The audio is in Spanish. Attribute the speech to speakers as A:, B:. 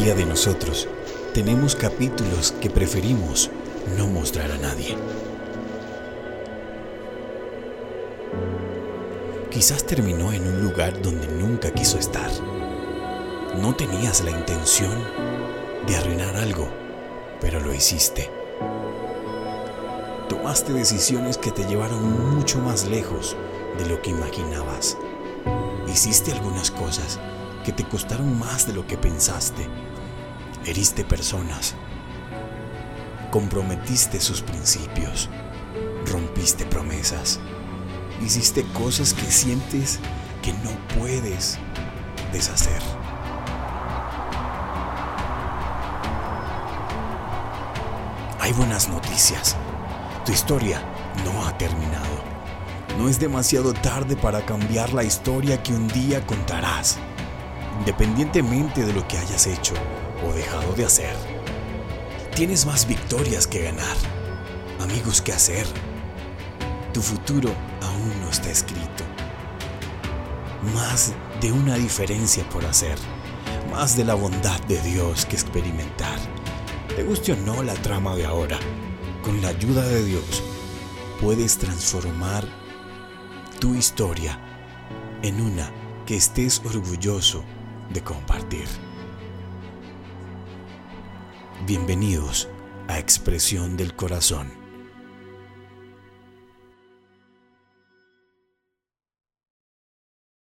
A: mayoría de nosotros tenemos capítulos que preferimos no mostrar a nadie. Quizás terminó en un lugar donde nunca quiso estar. No tenías la intención de arruinar algo, pero lo hiciste. Tomaste decisiones que te llevaron mucho más lejos de lo que imaginabas. Hiciste algunas cosas que te costaron más de lo que pensaste. Heriste personas. Comprometiste sus principios. Rompiste promesas. Hiciste cosas que sientes que no puedes deshacer. Hay buenas noticias. Tu historia no ha terminado. No es demasiado tarde para cambiar la historia que un día contarás, independientemente de lo que hayas hecho o dejado de hacer. Tienes más victorias que ganar, amigos que hacer. Tu futuro aún no está escrito. Más de una diferencia por hacer, más de la bondad de Dios que experimentar. Te guste o no la trama de ahora, con la ayuda de Dios, puedes transformar tu historia en una que estés orgulloso de compartir. Bienvenidos a Expresión del Corazón.